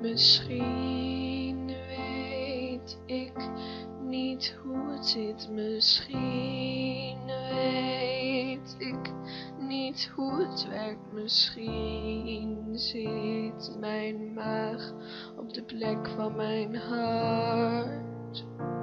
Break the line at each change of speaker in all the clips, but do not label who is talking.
Misschien weet ik niet hoe het zit. Misschien weet ik niet hoe het werkt. Misschien zit mijn maag op de plek van mijn hart.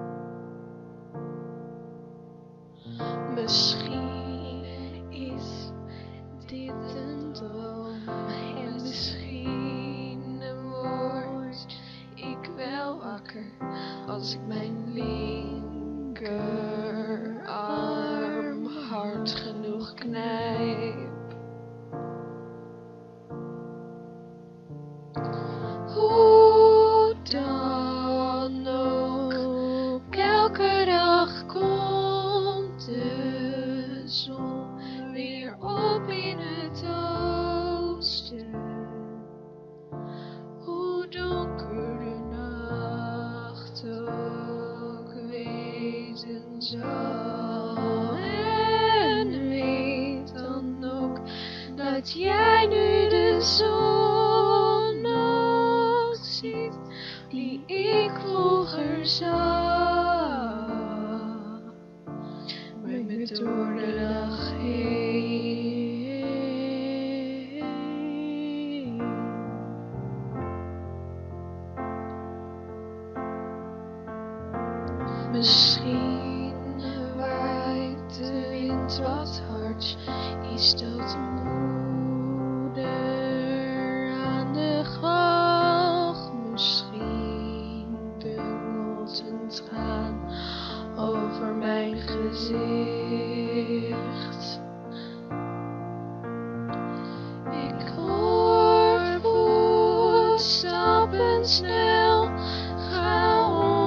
Misschien is dit een droom en misschien word ik wel wakker als ik mijn linkerarm hard genoeg knijp. Hoe dan ook, elke dag komt de zon weer op in het oosten. Hoe donker de nacht ook wezen zal. En weet dan ook dat jij nu de zon nog ziet die ik vroeger zag. Met me door de dag heen. Misschien waait de wind wat hard, is dat moeder aan de galg. Misschien bungelt een traan over mijn gezicht. Ik hoor voetstappen snel, ga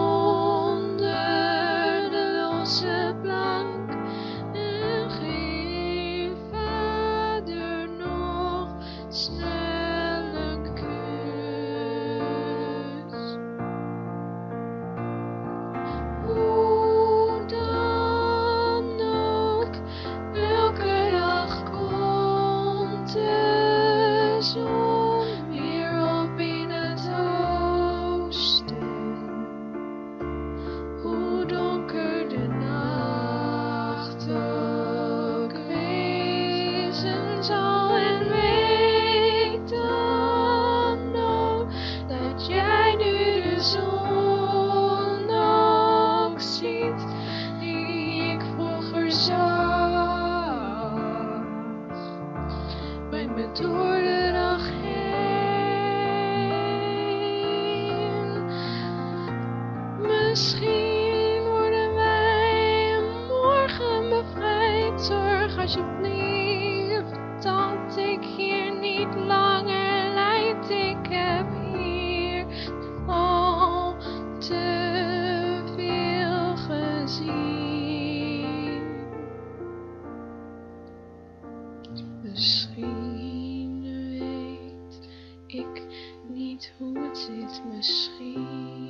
onder de losse plank en geef vader nog snel een kus. Hoe dan ook, elke dag komt de zon weer op in het oosten. Hoe donker de nacht ook wezen zal, en weet dan ook dat jij nu de zon ook ziet die ik vroeger zag. Breng me door de dag heen. Misschien worden wij morgen bevrijd. Zorg alsjeblieft dat ik hier niet langer lijd. Ik heb hier al te veel gezien. Misschien weet ik niet hoe het zit. Misschien